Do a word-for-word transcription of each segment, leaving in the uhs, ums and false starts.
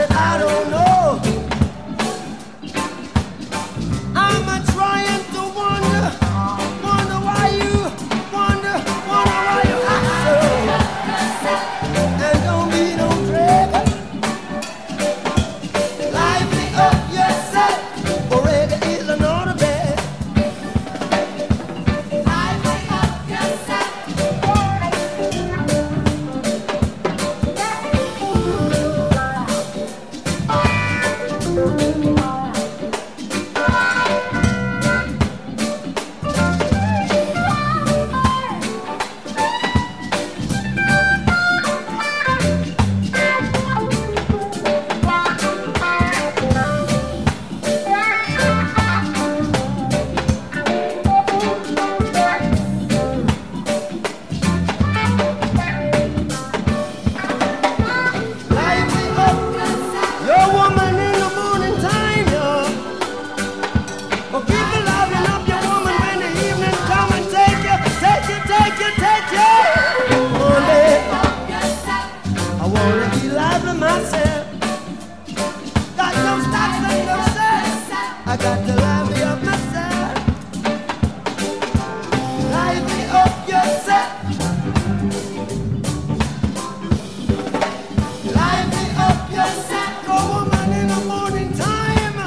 said, I don't know. I'm a trying to wonder, wonder why you, wonder, wonder why you act so. And don't be no drag. Life me up yourself, or reggae is another bed. Life me up yourself. I got to live me up myself. Live me up yourself. Live me up yourself. Go woman in the morning time.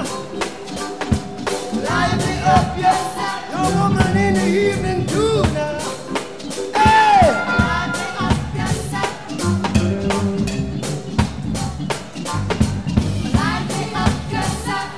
Live me up yourself. Go woman in the evening too now. Hey! Live me up yourself. Live me up yourself.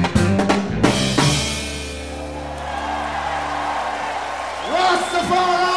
Rastafari!